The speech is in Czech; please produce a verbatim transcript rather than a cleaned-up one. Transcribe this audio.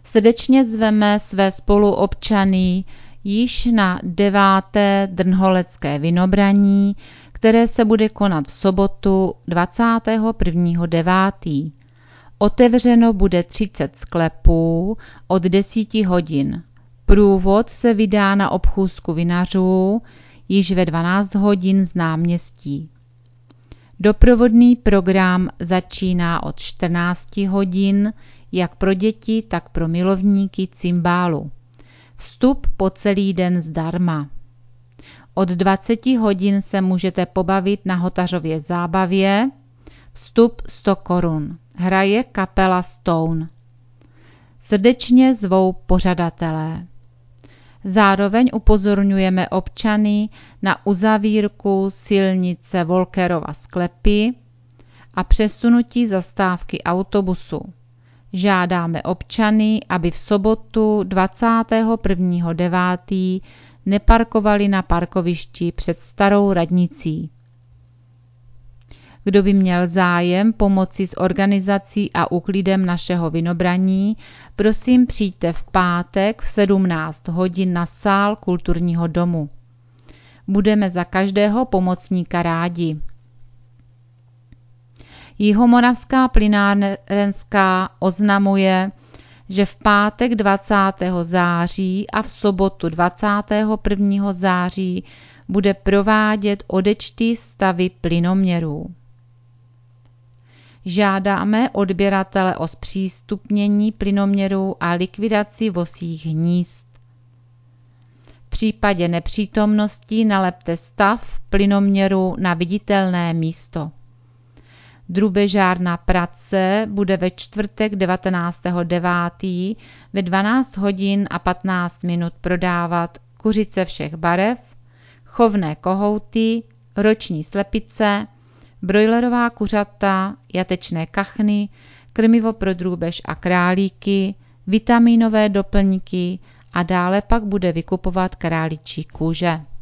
Srdečně zveme své spoluobčany již na deváté Drnholecké vinobraní, které se bude konat v sobotu dvacátého prvního devátého Otevřeno bude třicet sklepů od deseti hodin. Průvod se vydá na obchůzku vinařů již ve dvanáct hodin z náměstí. Doprovodný program začíná od čtrnácti hodin, jak pro děti, tak pro milovníky cimbálu. Vstup po celý den zdarma. Od dvaceti hodin se můžete pobavit na Hotařově zábavě. Vstup sto korun. Hraje kapela Stone. Srdečně zvou pořadatelé. Zároveň upozorňujeme občany na uzavírku silnice Volkerova sklepy a přesunutí zastávky autobusu. Žádáme občany, aby v sobotu dvacátého prvního devátého neparkovali na parkovišti před starou radnicí. Kdo by měl zájem pomoci s organizací a úklidem našeho vinobraní, prosím přijďte v pátek v sedmnáct hodin na sál kulturního domu. Budeme za každého pomocníka rádi. Jihomoravská plynárenská oznamuje, že v pátek dvacátého září a v sobotu dvacátého prvního září bude provádět odečty stavy plynoměrů. Žádáme odběratele o zpřístupnění plynoměrů a likvidaci vosích hnízd. V případě nepřítomnosti nalepte stav plynoměru na viditelné místo. Drubežárna Prace bude ve čtvrtek devatenáctého devátého ve dvanáct hodin a patnáct minut prodávat kuřice všech barev, chovné kohouty, roční slepice, brojlerová kuřata, jatečné kachny, krmivo pro drůbež a králíky, vitaminové doplňky a dále pak bude vykupovat králičí kůže.